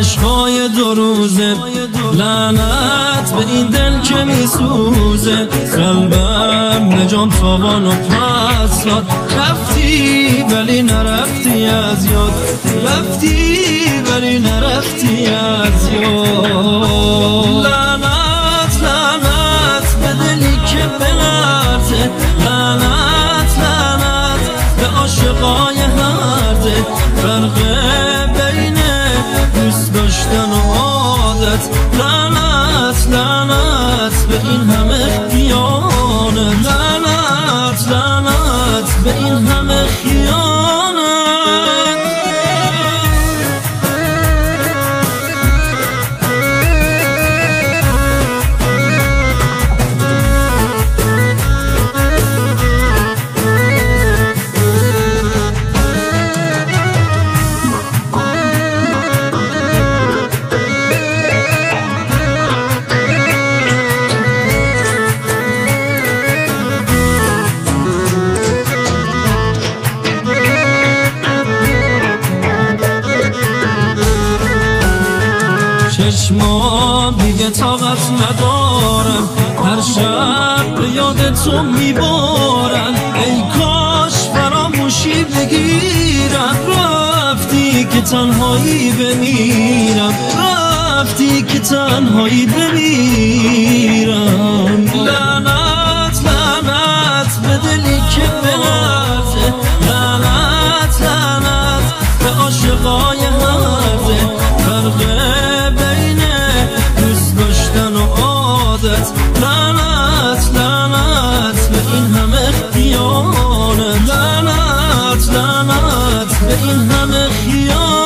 عشقای دو روزه، لعنت به این دل که میسوزه. قلبم نجام تابان و پس داد، رفتی ولی نرفتی از یاد، رفتی ولی نرفتی از یاد. لعنت لعنت به دلی که بلرزه، لعنت لعنت به عاشقای هرزه. فرق بین دوست داشتن و عادت، لعنت لعنت به این همه خیانت، لعنت لعنت به این همه خیانت. چشمام دیگه طاقت ندارم، هر شب به یاد تو میبارم. ای کاش فراموشی بگیرم، رفتی که تنهایی بمیرم، رفتی که تنهایی بمیرم. لعنت لعنت به دلی که بلرزه، لعنت لعنت به عاشقای هرزه. فرق لعنت لعنت به این همه خیانت، لعنت لعنت به این همه خیانت.